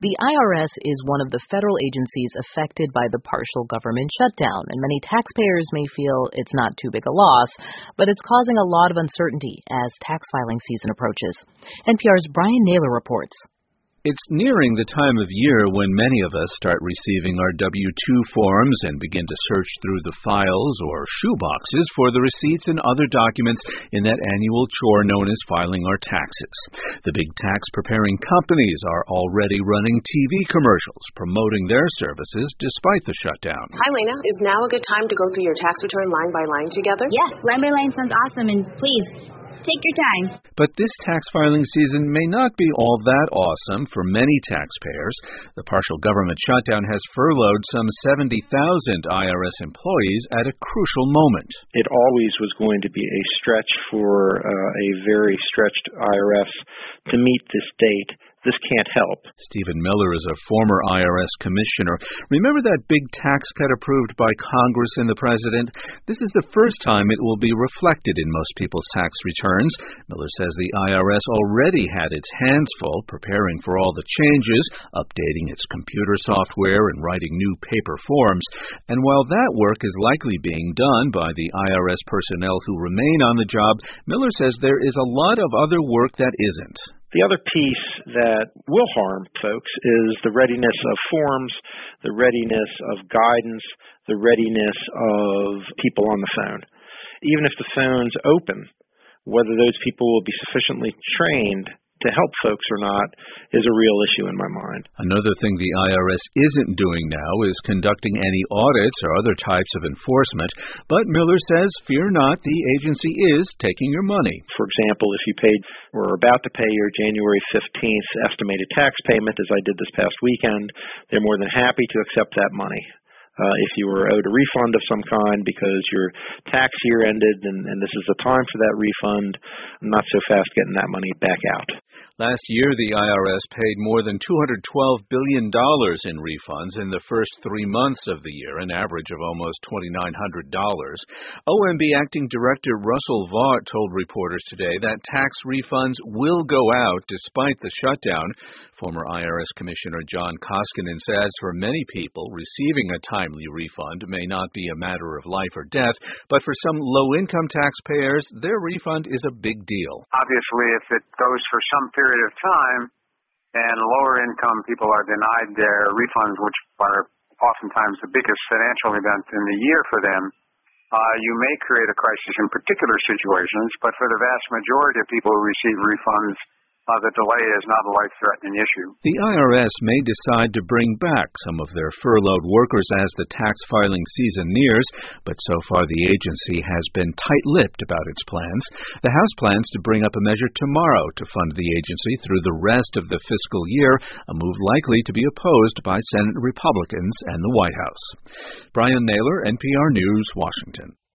The IRS is one of the federal agencies affected by the partial government shutdown, and many taxpayers may feel it's not too big a loss, but it's causing a lot of uncertainty as tax filing season approaches. NPR's Brian Naylor reports. It's nearing the time of year when many of us start receiving our W-2 forms and begin to search through the files or shoeboxes for the receipts and other documents in that annual chore known as filing our taxes. The big tax-preparing companies are already running TV commercials promoting their services despite the shutdown. Hi, Lena. Is now a good time to go through your tax return line by line together? Yes, line by line sounds awesome, and please, take your time. But this tax filing season may not be all that awesome for many taxpayers. The partial government shutdown has furloughed some 70,000 IRS employees at a crucial moment. It always was going to be a stretch for a very stretched IRS to meet this date. This can't help. Stephen Miller is a former IRS commissioner. Remember that big tax cut approved by Congress and the president? This is the first time it will be reflected in most people's tax returns. Miller says the IRS already had its hands full preparing for all the changes, updating its computer software and writing new paper forms. And while that work is likely being done by the IRS personnel who remain on the job, Miller says there is a lot of other work that isn't. The other piece that will harm folks is the readiness of forms, the readiness of guidance, the readiness of people on the phone. Even if the phone's open, whether those people will be sufficiently trained to help folks or not is a real issue in my mind. Another thing the IRS isn't doing now is conducting any audits or other types of enforcement. But Miller says, fear not, the agency is taking your money. For example, if you paid or are about to pay your January 15th estimated tax payment, as I did this past weekend, they're more than happy to accept that money. If you were owed a refund of some kind because your tax year ended and this is the time for that refund, I'm not so fast getting that money back out. Last year, the IRS paid more than $212 billion in refunds in the first 3 months of the year, an average of almost $2,900. OMB Acting Director Russell Vought told reporters today that tax refunds will go out despite the shutdown. Former IRS Commissioner John Koskinen says for many people, receiving a timely refund may not be a matter of life or death, but for some low-income taxpayers, their refund is a big deal. Obviously, if it goes for some period of time and lower income people are denied their refunds, which are oftentimes the biggest financial event in the year for them, you may create a crisis in particular situations, but for the vast majority of people who receive refunds, the delay is not a life-threatening issue. The IRS may decide to bring back some of their furloughed workers as the tax filing season nears, but so far the agency has been tight-lipped about its plans. The House plans to bring up a measure tomorrow to fund the agency through the rest of the fiscal year, a move likely to be opposed by Senate Republicans and the White House. Brian Naylor, NPR News, Washington.